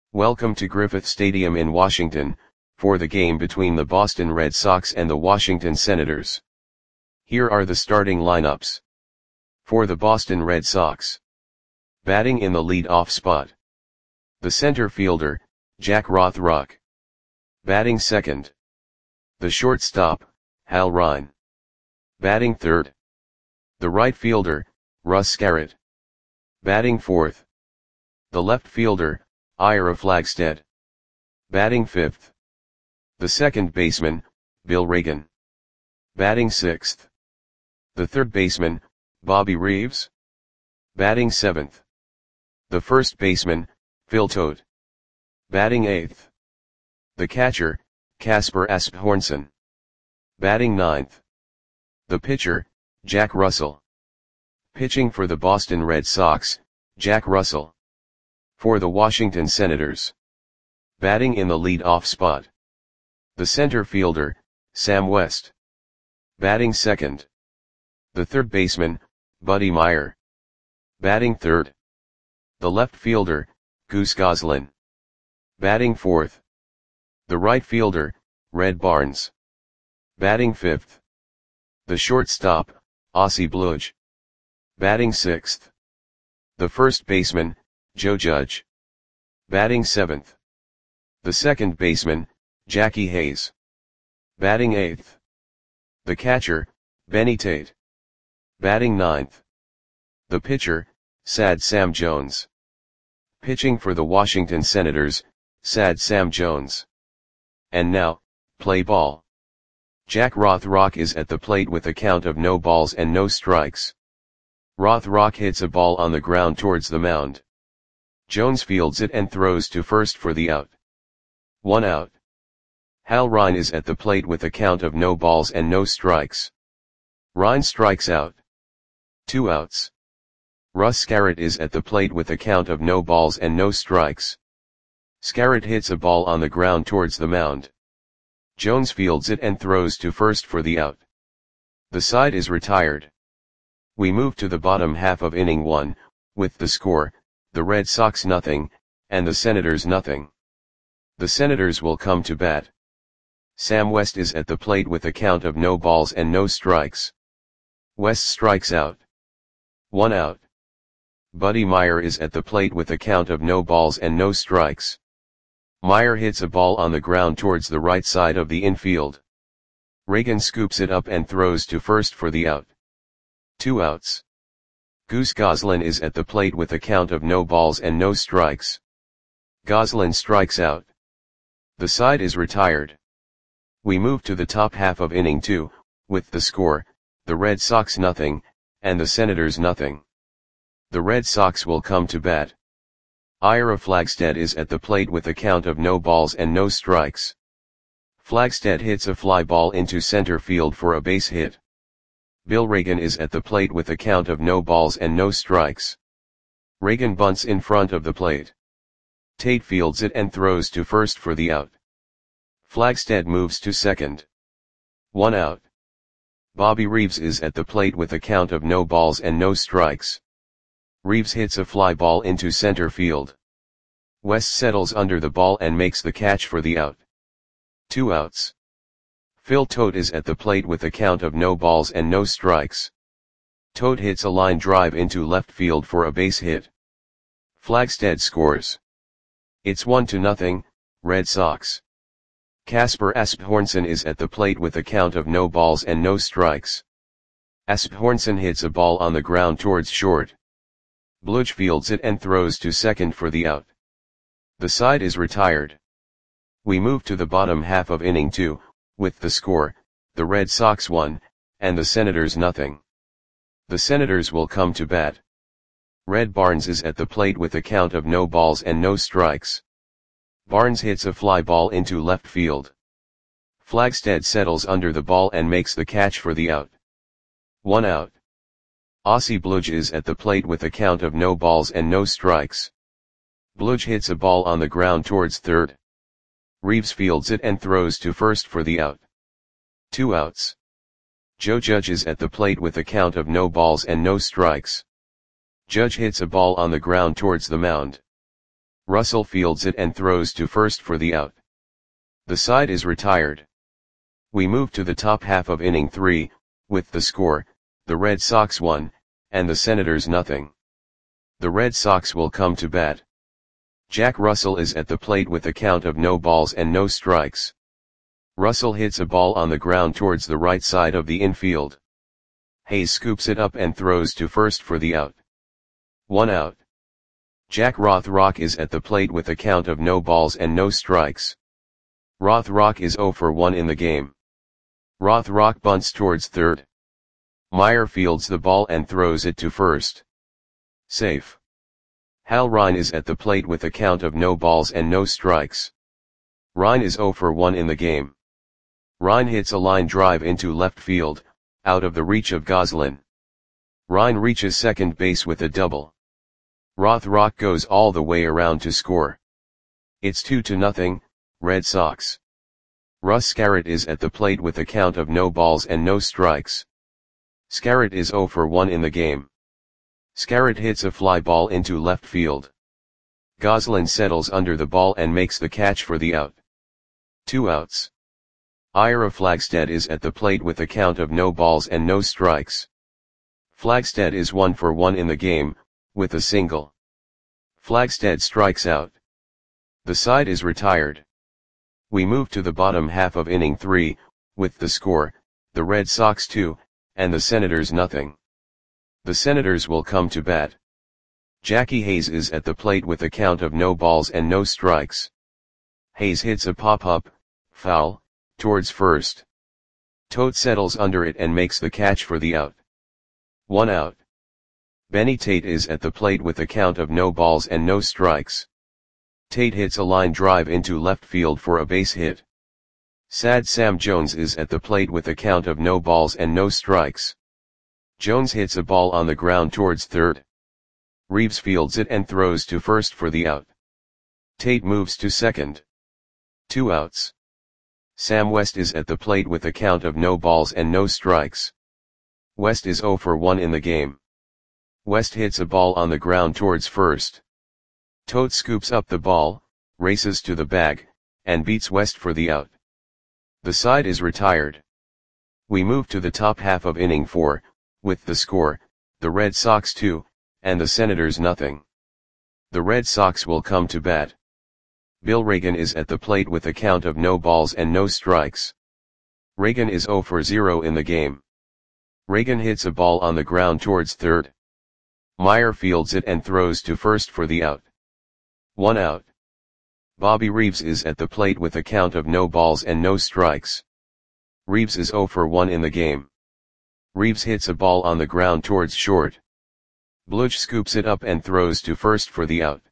Welcome to Griffith Stadium in Washington, for the game between the Boston Red Sox and the Washington Senators. Here are the starting lineups. For the Boston Red Sox. Batting in the lead-off spot. The center fielder, Jack Rothrock. Batting second. The shortstop, Hal Ryan. Batting third. The right fielder, Russ Scarrett. Batting fourth. The left fielder, Ira Flagstead. Batting fifth. The second baseman, Bill Reagan. Batting sixth. The third baseman, Bobby Reeves. Batting seventh. The first baseman, Phil Todt. Batting eighth. The catcher, Kasper Asbjornson. Batting ninth. The pitcher, Jack Russell. Pitching for the Boston Red Sox, Jack Russell. For the Washington Senators. Batting in the lead-off spot. The center fielder, Sam West. Batting second. The third baseman, Buddy Meyer. Batting third. The left fielder, Goose Goslin. Batting fourth. The right fielder, Red Barnes. Batting fifth. The shortstop, Ossie Bludge. Batting sixth. The first baseman, Joe Judge. Batting seventh. The second baseman, Jackie Hayes. Batting eighth. The catcher, Benny Tate. Batting ninth. The pitcher, Sad Sam Jones. Pitching for the Washington Senators, Sad Sam Jones. And now, play ball. Jack Rothrock is at the plate with a count of no balls and no strikes. Rothrock hits a ball on the ground towards the mound. Jones fields it and throws to first for the out. 1 out. Hal Ryan is at the plate with a count of no balls and no strikes. Ryan strikes out. 2 outs. Russ Scarrett is at the plate with a count of no balls and no strikes. Scarrett hits a ball on the ground towards the mound. Jones fields it and throws to first for the out. The side is retired. We move to the bottom half of inning 1, with the score, the Red Sox nothing, and the Senators nothing. The Senators will come to bat. Sam West is at the plate with a count of no balls and no strikes. West strikes out. 1 out. Buddy Meyer is at the plate with a count of no balls and no strikes. Meyer hits a ball on the ground towards the right side of the infield. Reagan scoops it up and throws to first for the out. 2 outs. Goose Goslin is at the plate with a count of no balls and no strikes. Goslin strikes out. The side is retired. We move to the top half of inning 2, with the score, the Red Sox nothing, and the Senators nothing. The Red Sox will come to bat. Ira Flagstead is at the plate with a count of no balls and no strikes. Flagstead hits a fly ball into center field for a base hit. Bill Reagan is at the plate with a count of no balls and no strikes. Reagan bunts in front of the plate. Tate fields it and throws to first for the out. Flagstead moves to second. 1 out. Bobby Reeves is at the plate with a count of no balls and no strikes. Reeves hits a fly ball into center field. West settles under the ball and makes the catch for the out. 2 outs. Phil Todt is at the plate with a count of no balls and no strikes. Todt hits a line drive into left field for a base hit. Flagstead scores. It's 1-0, Red Sox. Kasper Asbjornson is at the plate with a count of no balls and no strikes. Asbjornson hits a ball on the ground towards short. Bludge fields it and throws to second for the out. The side is retired. We move to the bottom half of inning 2, with the score, the Red Sox 1, and the Senators nothing. The Senators will come to bat. Red Barnes is at the plate with a count of no balls and no strikes. Barnes hits a fly ball into left field. Flagstead settles under the ball and makes the catch for the out. 1 out. Ossie Bludge is at the plate with a count of no balls and no strikes. Bludge hits a ball on the ground towards third. Reeves fields it and throws to first for the out. 2 outs. Joe Judge is at the plate with a count of no balls and no strikes. Judge hits a ball on the ground towards the mound. Russell fields it and throws to first for the out. The side is retired. We move to the top half of inning 3, with the score, the Red Sox 1, and the Senators nothing. The Red Sox will come to bat. Jack Russell is at the plate with a count of no balls and no strikes. Russell hits a ball on the ground towards the right side of the infield. Hayes scoops it up and throws to first for the out. 1 out. Jack Rothrock is at the plate with a count of no balls and no strikes. Rothrock is 0 for 1 in the game. Rothrock bunts towards third. Meyer fields the ball and throws it to first. Safe. Hal Ryan is at the plate with a count of no balls and no strikes. Ryan is 0 for 1 in the game. Ryan hits a line drive into left field, out of the reach of Goslin. Ryan reaches second base with a double. Rothrock goes all the way around to score. It's 2-0, Red Sox. Russ Scarrett is at the plate with a count of no balls and no strikes. Scarrett is 0 for 1 in the game. Scarrett hits a fly ball into left field. Goslin settles under the ball and makes the catch for the out. 2 outs. Ira Flagstead is at the plate with a count of no balls and no strikes. Flagstead is 1 for 1 in the game, with a single. Flagstead strikes out. The side is retired. We move to the bottom half of inning 3, with the score, the Red Sox 2, and the Senators nothing. The Senators will come to bat. Jackie Hayes is at the plate with a count of no balls and no strikes. Hayes hits a pop-up, foul, towards first. Tote settles under it and makes the catch for the out. 1 out. Benny Tate is at the plate with a count of no balls and no strikes. Tate hits a line drive into left field for a base hit. Sad Sam Jones is at the plate with a count of no balls and no strikes. Jones hits a ball on the ground towards third. Reeves fields it and throws to first for the out. Tate moves to second. 2 outs. Sam West is at the plate with a count of no balls and no strikes. West is 0 for 1 in the game. West hits a ball on the ground towards first. Tote scoops up the ball, races to the bag, and beats West for the out. The side is retired. We move to the top half of inning 4, with the score, the Red Sox 2, and the Senators nothing. The Red Sox will come to bat. Bill Reagan is at the plate with a count of no balls and no strikes. Reagan is 0 for 0 in the game. Reagan hits a ball on the ground towards third. Meyer fields it and throws to first for the out. 1 out. Bobby Reeves is at the plate with a count of no balls and no strikes. Reeves is 0 for 1 in the game. Reeves hits a ball on the ground towards short. Bluch scoops it up and throws to first for the out.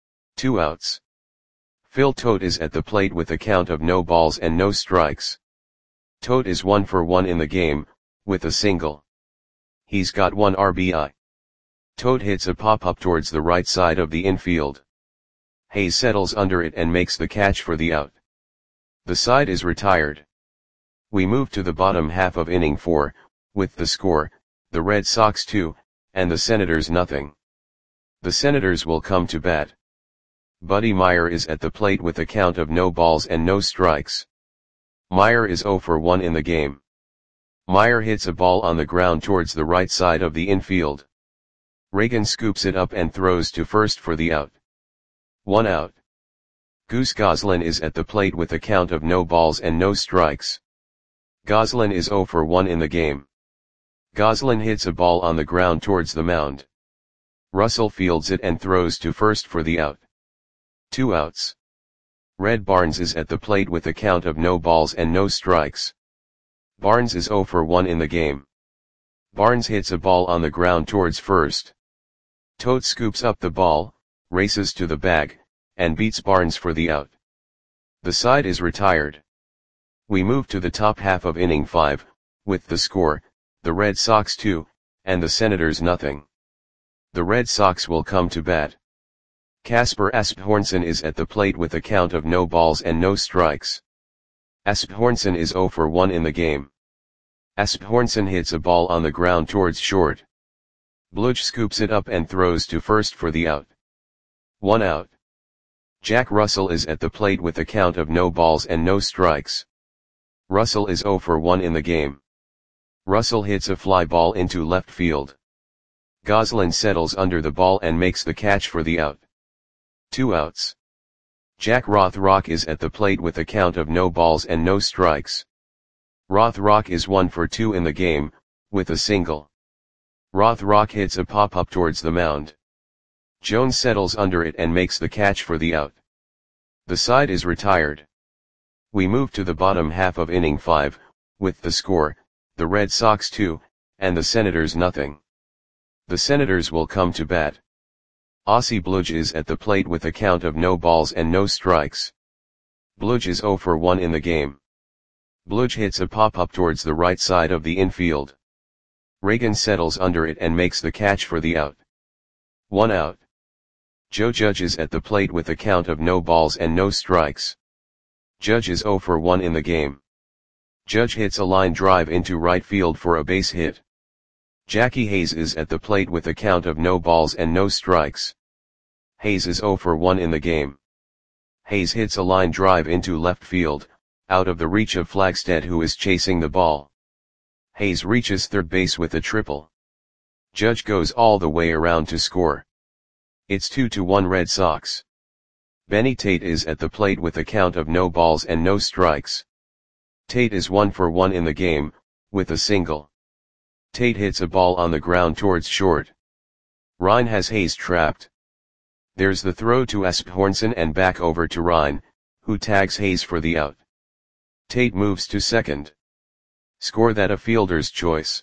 2 outs. Phil Tote is at the plate with a count of no balls and no strikes. Tote is 1 for 1 in the game, with a single. He's got 1 RBI. Tote hits a pop-up towards the right side of the infield. Hayes settles under it and makes the catch for the out. The side is retired. We move to the bottom half of inning 4, with the score, the Red Sox 2, and the Senators nothing. The Senators will come to bat. Buddy Meyer is at the plate with a count of no balls and no strikes. Meyer is 0 for 1 in the game. Meyer hits a ball on the ground towards the right side of the infield. Reagan scoops it up and throws to first for the out. 1 out. Goose Goslin is at the plate with a count of no balls and no strikes. Goslin is 0 for 1 in the game. Goslin hits a ball on the ground towards the mound. Russell fields it and throws to first for the out. 2 outs. Red Barnes is at the plate with a count of no balls and no strikes. Barnes is 0 for 1 in the game. Barnes hits a ball on the ground towards first. Tote scoops up the ball, races to the bag, and beats Barnes for the out. The side is retired. We move to the top half of inning 5, with the score, the Red Sox 2, and the Senators nothing. The Red Sox will come to bat. Kasper Asbjornson is at the plate with a count of no balls and no strikes. Asbjornson is 0 for 1 in the game. Asbjornson hits a ball on the ground towards short. Bluch scoops it up and throws to first for the out. 1 out. Jack Russell is at the plate with a count of no balls and no strikes. Russell is 0 for 1 in the game. Russell hits a fly ball into left field. Goslin settles under the ball and makes the catch for the out. 2 outs. Jack Rothrock is at the plate with a count of no balls and no strikes. Rothrock is 1 for 2 in the game, with a single. Rothrock hits a pop-up towards the mound. Jones settles under it and makes the catch for the out. The side is retired. We move to the bottom half of inning 5, with the score, the Red Sox 2, and the Senators nothing. The Senators will come to bat. Ossie Bludge is at the plate with a count of no balls and no strikes. Bludge is 0 for 1 in the game. Bludge hits a pop-up towards the right side of the infield. Reagan settles under it and makes the catch for the out. 1 out. Joe Judge is at the plate with a count of no balls and no strikes. Judge is 0 for 1 in the game. Judge hits a line drive into right field for a base hit. Jackie Hayes is at the plate with a count of no balls and no strikes. Hayes is 0 for 1 in the game. Hayes hits a line drive into left field, out of the reach of Flagstead, who is chasing the ball. Hayes reaches third base with a triple. Judge goes all the way around to score. It's 2-1 Red Sox. Benny Tate is at the plate with a count of no balls and no strikes. Tate is 1 for 1 in the game, with a single. Tate hits a ball on the ground towards short. Ryan has Hayes trapped. There's the throw to Asbjornson and back over to Ryan, who tags Hayes for the out. Tate moves to second. Score that a fielder's choice.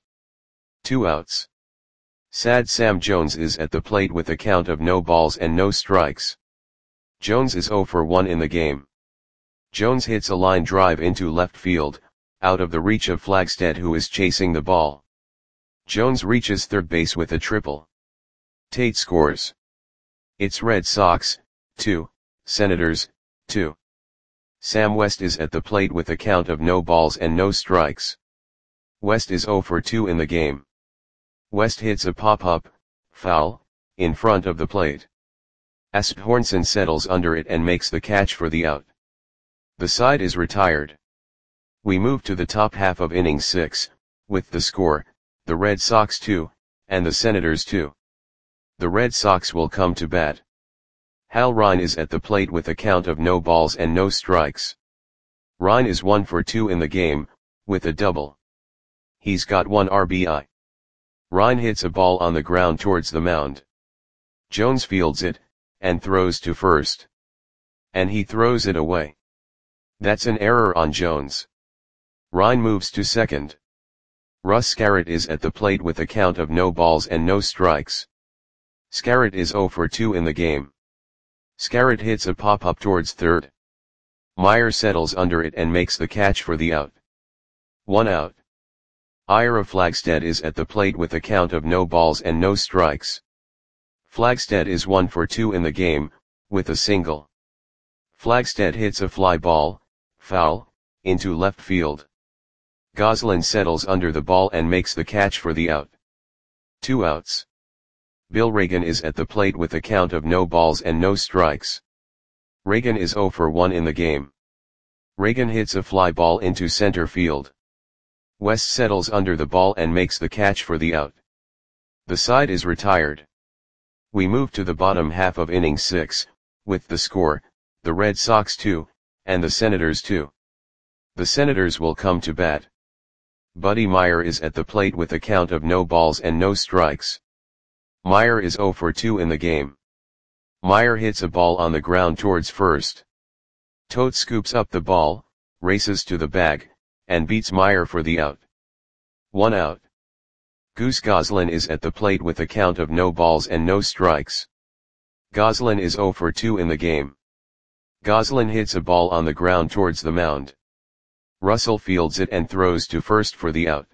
2 outs. Sad Sam Jones is at the plate with a count of no balls and no strikes. Jones is 0 for 1 in the game. Jones hits a line drive into left field, out of the reach of Flagstead, who is chasing the ball. Jones reaches third base with a triple. Tate scores. It's Red Sox 2, Senators 2. Sam West is at the plate with a count of no balls and no strikes. West is 0 for 2 in the game. West hits a pop-up, foul, in front of the plate. Asbjornson settles under it and makes the catch for the out. The side is retired. We move to the top half of inning 6, with the score, the Red Sox 2, and the Senators 2. The Red Sox will come to bat. Hal Ryan is at the plate with a count of no balls and no strikes. Ryan is 1 for 2 in the game, with a double. He's got 1 RBI. Ryan hits a ball on the ground towards the mound. Jones fields it, and throws to first. And he throws it away. That's an error on Jones. Ryan moves to second. Russ Scarrett is at the plate with a count of no balls and no strikes. Scarrett is 0 for 2 in the game. Scarrett hits a pop-up towards third. Meyer settles under it and makes the catch for the out. 1 out. Ira Flagstead is at the plate with a count of no balls and no strikes. Flagstead is 1 for 2 in the game, with a single. Flagstead hits a fly ball, foul, into left field. Goslin settles under the ball and makes the catch for the out. 2 outs. Bill Reagan is at the plate with a count of no balls and no strikes. Reagan is 0 for 1 in the game. Reagan hits a fly ball into center field. West settles under the ball and makes the catch for the out. The side is retired. We move to the bottom half of inning 6, with the score, the Red Sox 2, and the Senators 2. The Senators will come to bat. Buddy Meyer is at the plate with a count of no balls and no strikes. Meyer is 0 for 2 in the game. Meyer hits a ball on the ground towards first. Tote scoops up the ball, races to the bag, and beats Meyer for the out. 1 out. Goose Goslin is at the plate with a count of no balls and no strikes. Goslin is 0 for 2 in the game. Goslin hits a ball on the ground towards the mound. Russell fields it and throws to first for the out.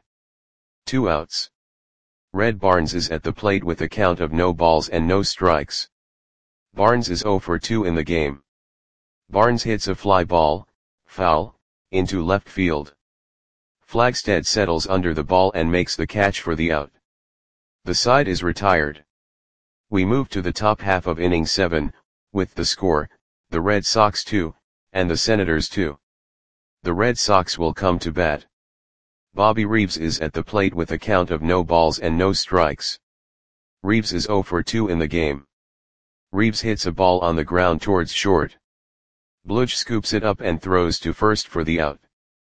2 outs. Red Barnes is at the plate with a count of no balls and no strikes. Barnes is 0 for 2 in the game. Barnes hits a fly ball, foul, into left field. Flagstead settles under the ball and makes the catch for the out. The side is retired. We move to the top half of inning 7, with the score, the Red Sox 2, and the Senators 2. The Red Sox will come to bat. Bobby Reeves is at the plate with a count of no balls and no strikes. Reeves is 0 for 2 in the game. Reeves hits a ball on the ground towards short. Bludge scoops it up and throws to first for the out.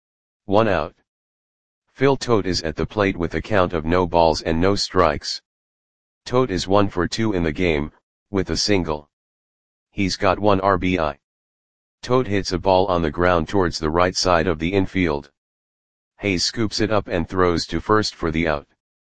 1 out. Phil Tote is at the plate with a count of no balls and no strikes. Tote is 1 for 2 in the game, with a single. He's got 1 RBI. Tote hits a ball on the ground towards the right side of the infield. Hayes scoops it up and throws to first for the out.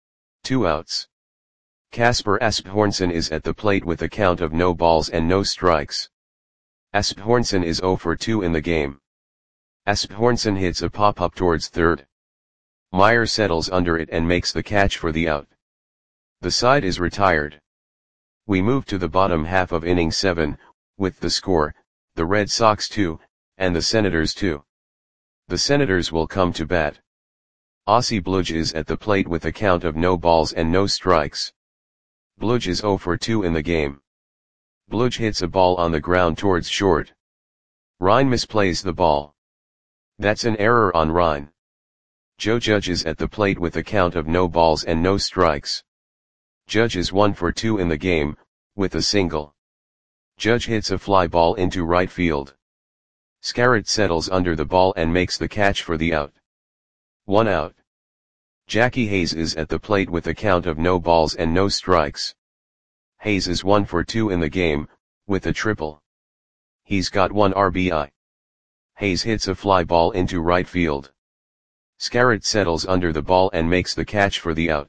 2 outs. Kasper Asbjornsen is at the plate with a count of no balls and no strikes. Asbjornsen is 0 for 2 in the game. Asbjornsen hits a pop-up towards third. Meyer settles under it and makes the catch for the out. The side is retired. We move to the bottom half of inning 7, with the score, the Red Sox 2, and the Senators 2. The Senators will come to bat. Ossie Bludge is at the plate with a count of no balls and no strikes. Bludge is 0 for 2 in the game. Bludge hits a ball on the ground towards short. Ryan misplays the ball. That's an error on Ryan. Joe Judge is at the plate with a count of no balls and no strikes. Judge is 1 for 2 in the game, with a single. Judge hits a fly ball into right field. Scarrett settles under the ball and makes the catch for the out. 1 out. Jackie Hayes is at the plate with a count of no balls and no strikes. Hayes is 1 for 2 in the game, with a triple. He's got 1 RBI. Hayes hits a fly ball into right field. Scarrett settles under the ball and makes the catch for the out.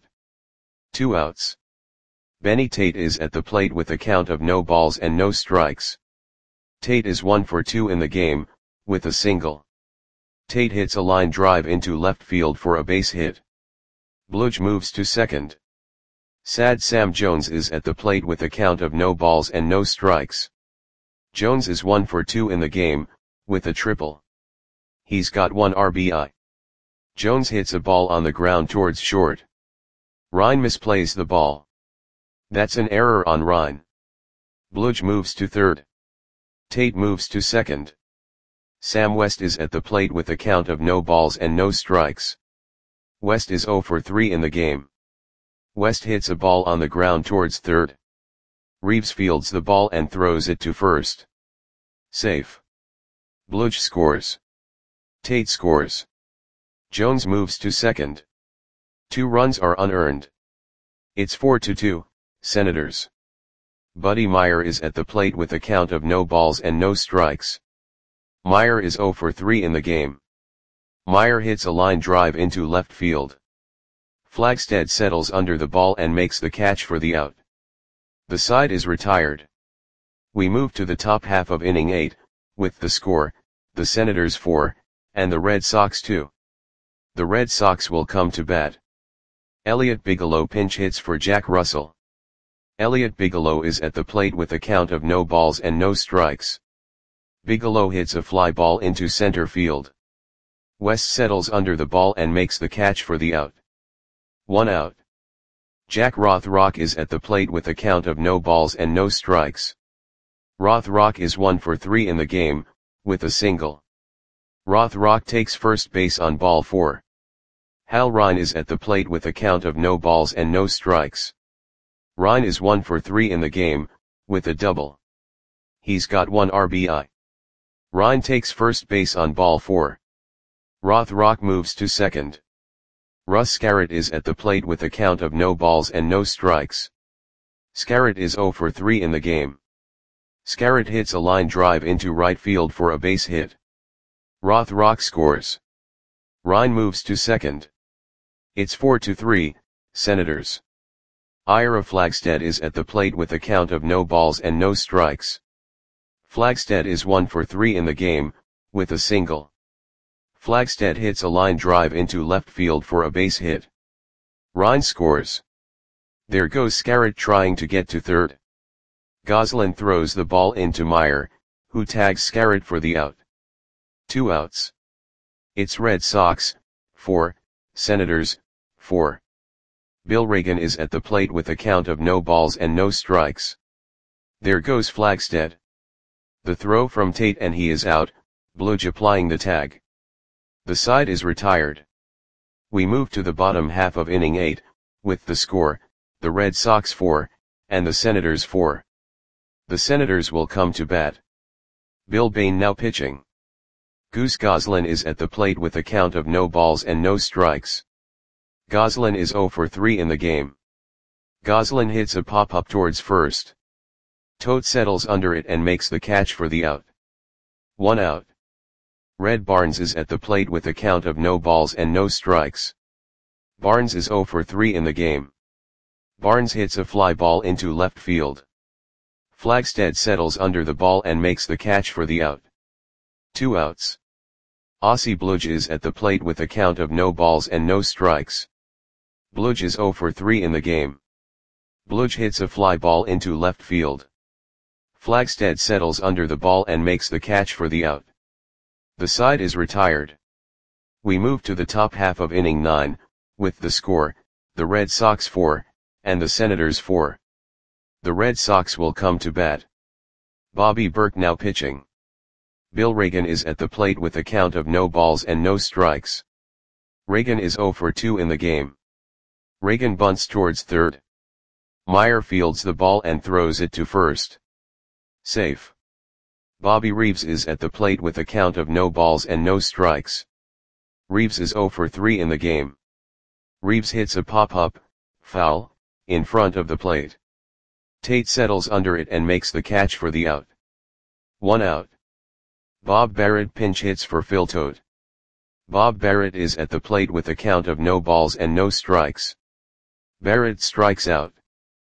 2 outs. Benny Tate is at the plate with a count of no balls and no strikes. Tate is 1 for 2 in the game, with a single. Tate hits a line drive into left field for a base hit. Bludge moves to second. Sad Sam Jones is at the plate with a count of no balls and no strikes. Jones is 1 for 2 in the game, with a triple. He's got 1 RBI. Jones hits a ball on the ground towards short. Ryan misplays the ball. That's an error on Ryan. Bludge moves to third. Tate moves to second. Sam West is at the plate with a count of no balls and no strikes. West is 0 for 3 in the game. West hits a ball on the ground towards third. Reeves fields the ball and throws it to first. Safe. Bludge scores. Tate scores. Jones moves to second. 2 runs are unearned. It's 4-2, Senators. Buddy Meyer is at the plate with a count of no balls and no strikes. Meyer is 0 for 3 in the game. Meyer hits a line drive into left field. Flagstead settles under the ball and makes the catch for the out. The side is retired. We move to the top half of inning 8, with the score, the Senators 4, and the Red Sox 2. The Red Sox will come to bat. Elliot Bigelow pinch hits for Jack Russell. Elliot Bigelow is at the plate with a count of no balls and no strikes. Bigelow hits a fly ball into center field. West settles under the ball and makes the catch for the out. 1 out. Jack Rothrock is at the plate with a count of no balls and no strikes. Rothrock is 1 for 3 in the game, with a single. Rothrock takes first base on ball 4. Hal Ryan is at the plate with a count of no balls and no strikes. Ryan is 1 for 3 in the game, with a double. He's got 1 RBI. Ryan takes first base on ball 4. Rothrock moves to second. Russ Scarrett is at the plate with a count of no balls and no strikes. Scarrett is 0 for 3 in the game. Scarrett hits a line drive into right field for a base hit. Rothrock scores. Ryan moves to second. It's 4-3, Senators. Ira Flagstead is at the plate with a count of no balls and no strikes. Flagstead is 1 for 3 in the game, with a single. Flagstead hits a line drive into left field for a base hit. Ryan scores. There goes Scarrett trying to get to third. Goslin throws the ball into Meyer, who tags Scarrett for the out. 2 outs. It's Red Sox, 4, Senators, 4. Bill Reagan is at the plate with a count of no balls and no strikes. There goes Flagstead. The throw from Tate and he is out, Bludge applying the tag. The side is retired. We move to the bottom half of inning 8, with the score, the Red Sox 4, and the Senators 4. The Senators will come to bat. Bill Bain now pitching. Goose Goslin is at the plate with a count of no balls and no strikes. Goslin is 0 for 3 in the game. Goslin hits a pop-up towards first. Tote settles under it and makes the catch for the out. 1 out. Red Barnes is at the plate with a count of no balls and no strikes. Barnes is 0 for 3 in the game. Barnes hits a fly ball into left field. Flagstead settles under the ball and makes the catch for the out. 2 outs. Aussie Bludge is at the plate with a count of no balls and no strikes. Bludge is 0 for 3 in the game. Bludge hits a fly ball into left field. Flagstead settles under the ball and makes the catch for the out. The side is retired. We move to the top half of inning 9, with the score, the Red Sox 4, and the Senators 4. The Red Sox will come to bat. Bobby Burke now pitching. Bill Reagan is at the plate with a count of no balls and no strikes. Reagan is 0 for 2 in the game. Reagan bunts towards third. Meyer fields the ball and throws it to first. Safe. Bobby Reeves is at the plate with a count of no balls and no strikes. Reeves is 0 for 3 in the game. Reeves hits a pop-up, foul, in front of the plate. Tate settles under it and makes the catch for the out. 1 out. Bob Barrett pinch hits for Phil Tote. Bob Barrett is at the plate with a count of no balls and no strikes. Barrett strikes out.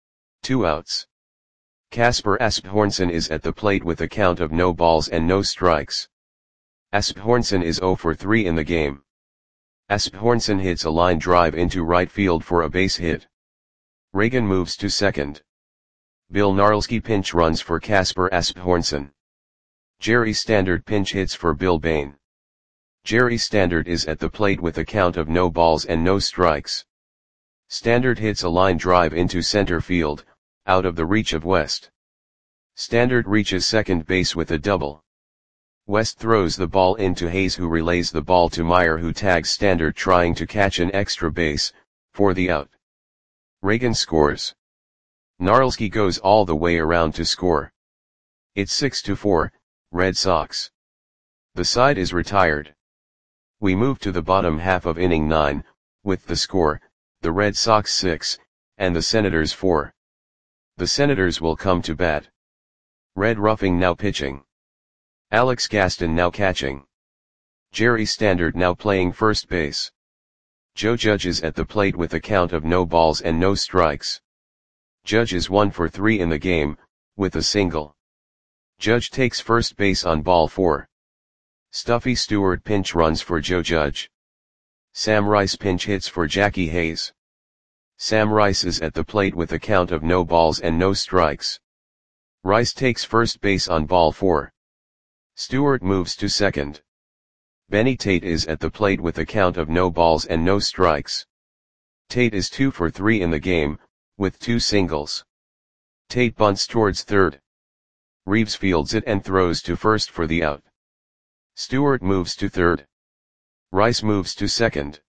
2 outs. Casper Asbjornson is at the plate with a count of no balls and no strikes. Asbjornson is 0 for 3 in the game. Asbjornson hits a line drive into right field for a base hit. Reagan moves to second. Bill Gnarlski pinch runs for Casper Asbjornson. Jerry Standard pinch hits for Bill Bain. Jerry Standard is at the plate with a count of no balls and no strikes. Standard hits a line drive into center field, out of the reach of West. Standard reaches second base with a double. West throws the ball into Hayes, who relays the ball to Meyer, who tags Standard trying to catch an extra base, for the out. Reagan scores. Gnarlski goes all the way around to score. It's 6-4, Red Sox. The side is retired. We move to the bottom half of inning 9, with the score, the Red Sox 6, and the Senators 4. The Senators will come to bat. Red Ruffing now pitching. Alex Gaston now catching. Jerry Standard now playing first base. Joe Judge is at the plate with a count of no balls and no strikes. Judge is 1 for 3 in the game, with a single. Judge takes first base on ball 4. Stuffy Stewart pinch runs for Joe Judge. Sam Rice pinch hits for Jackie Hayes. Sam Rice is at the plate with a count of no balls and no strikes. Rice takes first base on ball 4. Stewart moves to second. Benny Tate is at the plate with a count of no balls and no strikes. Tate is 2 for 3 in the game, with 2 singles. Tate bunts towards third. Reeves fields it and throws to first for the out. Stewart moves to third. Rice moves to second.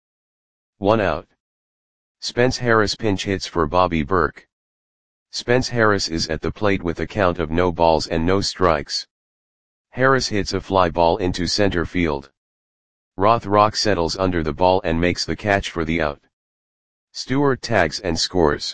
1 out. Spence Harris pinch hits for Bobby Burke. Spence Harris is at the plate with a count of no balls and no strikes. Harris hits a fly ball into center field. Rothrock settles under the ball and makes the catch for the out. Stewart tags and scores.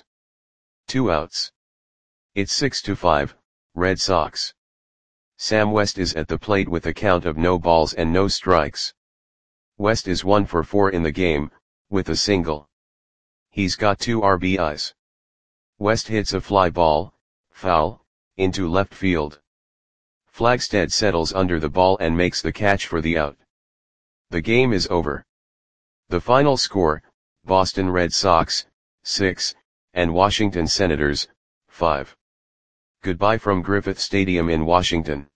2 outs. It's 6-5, Red Sox. Sam West is at the plate with a count of no balls and no strikes. West is 1 for 4 in the game, with a single. He's got 2 RBIs. West hits a fly ball, foul, into left field. Flagstead settles under the ball and makes the catch for the out. The game is over. The final score, Boston Red Sox, 6, and Washington Senators, 5. Goodbye from Griffith Stadium in Washington.